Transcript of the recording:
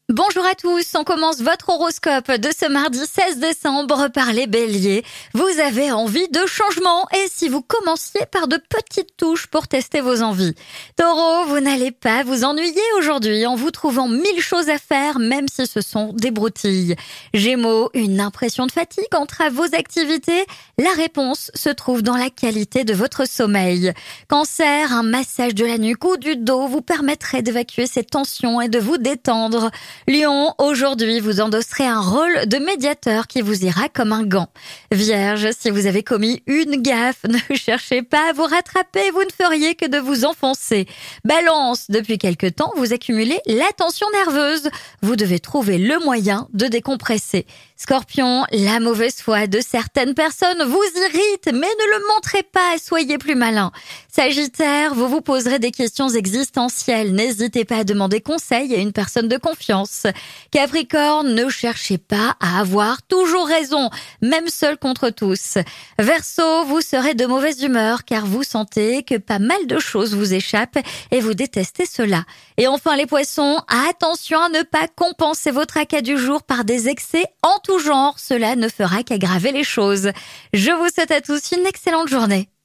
Bonjour à tous, on commence votre horoscope de ce mardi 16 décembre par les béliers. Vous avez envie de changement et si vous commenciez par de petites touches pour tester vos envies. Taureau, vous n'allez pas vous ennuyer aujourd'hui en vous trouvant 1000 choses à faire même si ce sont des broutilles. Gémeaux, une impression de fatigue entrave vos activités. La réponse se trouve dans la qualité de votre sommeil. Cancer, un massage de la nuque ou du dos vous permettrait d'évacuer ces tensions et de vous détendre. Lion, aujourd'hui, vous endosserez un rôle de médiateur qui vous ira comme un gant. Vierge, si vous avez commis une gaffe, ne cherchez pas à vous rattraper, vous ne feriez que de vous enfoncer. Balance, depuis quelque temps, vous accumulez la tension nerveuse. Vous devez trouver le moyen de décompresser. Scorpion, la mauvaise foi de certaines personnes vous irrite, mais ne le montrez pas, soyez plus malin. Sagittaire, vous vous poserez des questions existentielles, n'hésitez pas à demander conseil à une personne de confiance. Capricorne, ne cherchez pas à avoir toujours raison, même seul contre tous. Verseau, vous serez de mauvaise humeur car vous sentez que pas mal de choses vous échappent et vous détestez cela. Et enfin les poissons, attention à ne pas compenser votre tracas du jour par des excès en tout genre, cela ne fera qu'aggraver les choses. Je vous souhaite à tous une excellente journée.